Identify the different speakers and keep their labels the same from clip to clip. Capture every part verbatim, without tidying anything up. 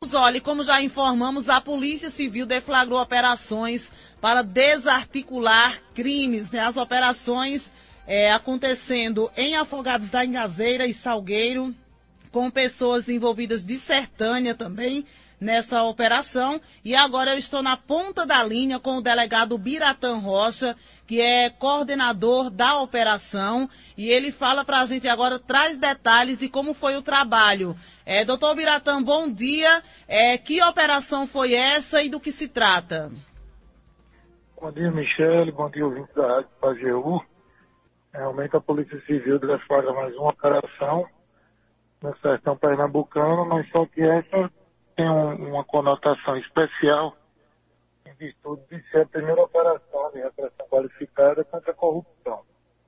Speaker 1: Olha, como já informamos, a Polícia Civil deflagrou operações para desarticular crimes, né? As operações é, acontecendo em Afogados da Ingazeira e Salgueiro, com pessoas envolvidas de Sertânia também nessa operação. E agora eu estou na ponta da linha com o delegado Biratã Rocha, que é coordenador da operação, e ele fala para a gente agora, traz detalhes de como foi o trabalho. É, doutor Biratã, bom dia. É, que operação foi essa e do que se trata?
Speaker 2: Bom dia, Michele. Bom dia, ouvintes da Rádio Pajeú. Realmente a Polícia Civil deflagra mais uma operação no sertão pernambucano, mas só que essa tem um, uma conotação especial em virtude de ser a primeira operação de repressão qualificada contra a corrupção.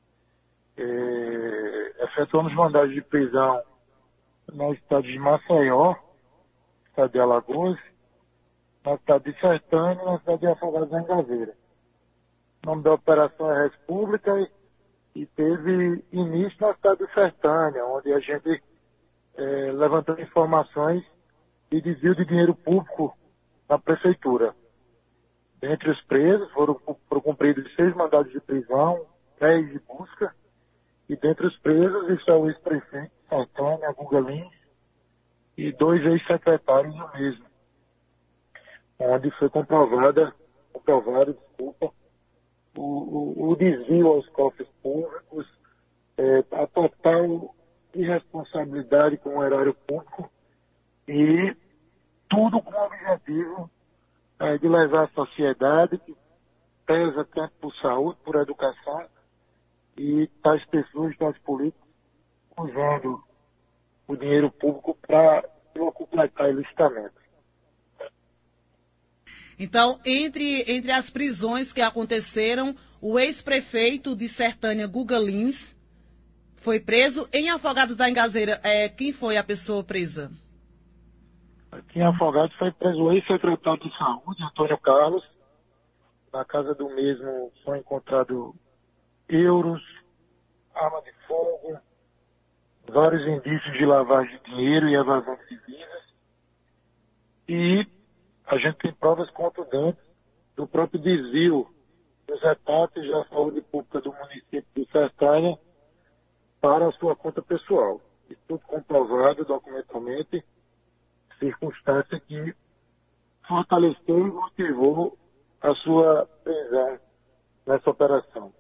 Speaker 2: E, efetuamos mandados de prisão no estado de Maceió, estado de Alagoas, na cidade de Sertânia e na cidade de Afogados da Ingazeira. O nome da operação é República e, e teve início na cidade de Sertânia, onde a gente é, levantou informações de desvio de dinheiro público na prefeitura. Dentre os presos foram, foram cumpridos seis mandados de prisão, dez de busca, e dentre os presos está o ex-prefeito de Sertânia, Guga Lins, e dois ex-secretários do mesmo, onde foi comprovada, comprovado, desculpa, o, o, o desvio aos cofres públicos, é, a total irresponsabilidade com o erário público, e tudo com o objetivo é, de levar a sociedade que pesa tanto por saúde, por educação, e tais pessoas, tais políticos, usando o dinheiro público para completar ilicitamente.
Speaker 1: Então, entre, entre as prisões que aconteceram, o ex-prefeito de Sertânia, Guga Lins, foi preso. Em Afogados da Ingazeira, é, quem foi a pessoa presa?
Speaker 2: Aqui em Afogados foi preso o ex-secretário de Saúde, Antônio Carlos. Na casa do mesmo foi encontrado euros, arma de fogo, vários indícios de lavagem de dinheiro e evasão de divisas. E a gente tem provas contundentes do próprio desvio dos repartos da saúde pública do município de Sertânia para a sua conta pessoal. Isso tudo comprovado documentalmente, circunstância que fortaleceu e motivou a sua prisão nessa operação.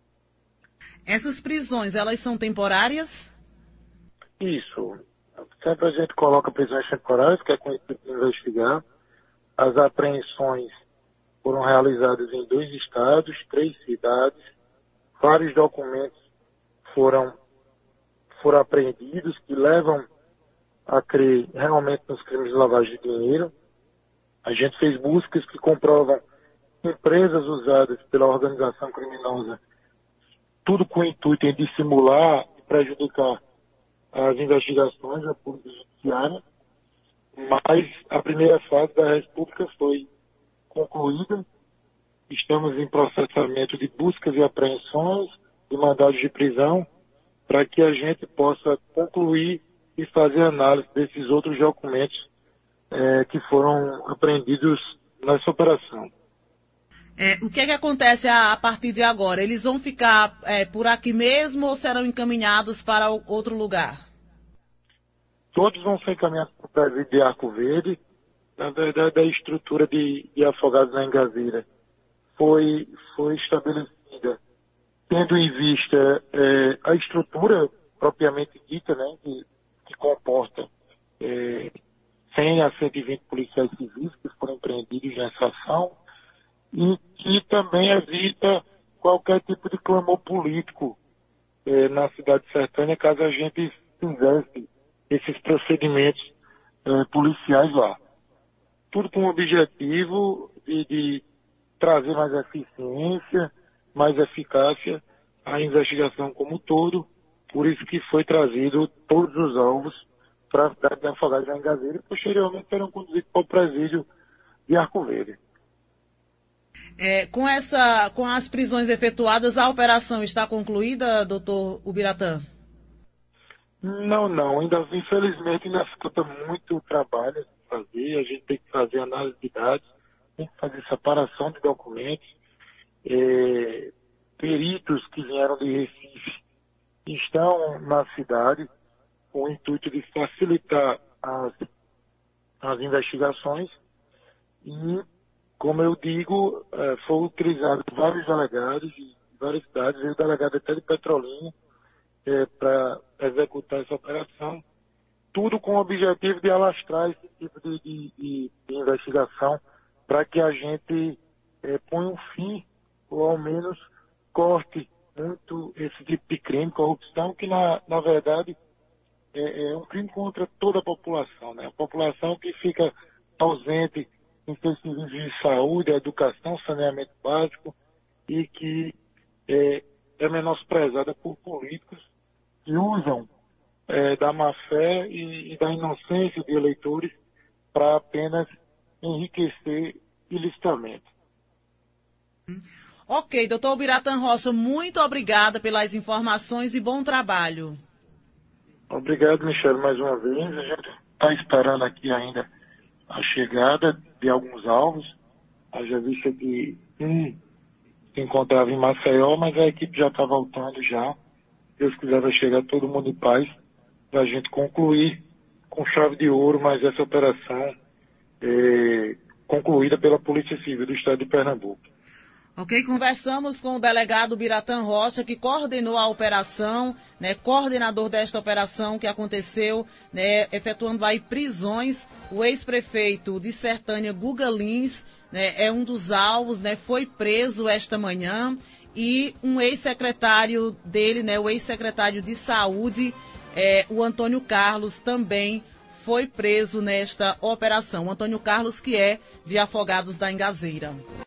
Speaker 1: Essas prisões, elas são temporárias?
Speaker 2: Isso. Sempre a gente coloca prisões temporárias, que é conhecido de investigar. As apreensões foram realizadas em dois estados, três cidades. Vários documentos foram, foram apreendidos que levam a crer realmente nos crimes de lavagem de dinheiro. A gente fez buscas que comprovam empresas usadas pela organização criminosa, tudo com o intuito em dissimular e prejudicar as investigações da Polícia Judiciária, mas a primeira fase da República foi concluída. Estamos em processamento de buscas e apreensões, de mandados de prisão, para que a gente possa concluir e fazer análise desses outros documentos é, que foram apreendidos nessa operação.
Speaker 1: É, o que é que acontece a, a partir de agora? Eles vão ficar é, por aqui mesmo ou serão encaminhados para outro lugar?
Speaker 2: Todos vão ser encaminhados para o presídio de Arco Verde. Na verdade, a estrutura de, de Afogados da Ingazeira foi, foi estabelecida tendo em vista é, a estrutura propriamente dita, né, que, que comporta é, cem a cento e vinte policiais civis que foram empreendidos nessa ação, e que também evita qualquer tipo de clamor político eh, na cidade de Sertânia, caso a gente fizesse esses procedimentos eh, policiais lá. Tudo com o objetivo de, de trazer mais eficiência, mais eficácia à investigação como um todo, por isso que foi trazido todos os alvos para a cidade de Afogados da Ingazeira e posteriormente serão conduzidos para o presídio de Arco Verde.
Speaker 1: É, com, essa, com as prisões efetuadas, a operação está concluída, doutor Biratã?
Speaker 2: Não, não. Ainda, infelizmente, ainda falta muito trabalho. fazer, a gente tem que fazer análise de dados, tem que fazer separação de documentos. É, peritos que vieram de Recife estão na cidade com o intuito de facilitar as, as investigações e, como eu digo, é, foi utilizado vários delegados de várias cidades, e o delegado até de Petrolina, é, para executar essa operação, tudo com o objetivo de alastrar esse tipo de, de, de, de investigação para que a gente é, ponha um fim, ou ao menos corte muito esse tipo de crime, corrupção, que na, na verdade é, é um crime contra toda a população, né? A população que fica ausente em seus serviços de saúde, educação, saneamento básico, e que é, é menosprezada por políticos que usam é, da má-fé e, e da inocência de eleitores para apenas enriquecer ilicitamente.
Speaker 1: Ok, doutor Biratã Rocha, muito obrigada pelas informações e bom trabalho.
Speaker 2: Obrigado, Michele, mais uma vez. A gente está esperando aqui ainda a chegada de alguns alvos. Haja vista que um se encontrava em Maceió, mas a equipe já está voltando já. Deus quiser, vai chegar todo mundo em paz para a gente concluir com chave de ouro mais essa operação é, concluída pela Polícia Civil do Estado de Pernambuco.
Speaker 1: Ok, conversamos com o delegado Biratã Rocha, que coordenou a operação, né, coordenador desta operação que aconteceu, né, efetuando aí prisões. O ex-prefeito de Sertânia, Guga Lins, né, é um dos alvos, né, foi preso esta manhã, e um ex-secretário dele, né, o ex-secretário de Saúde, é, o Antônio Carlos, também foi preso nesta operação. O Antônio Carlos, que é de Afogados da Engazeira.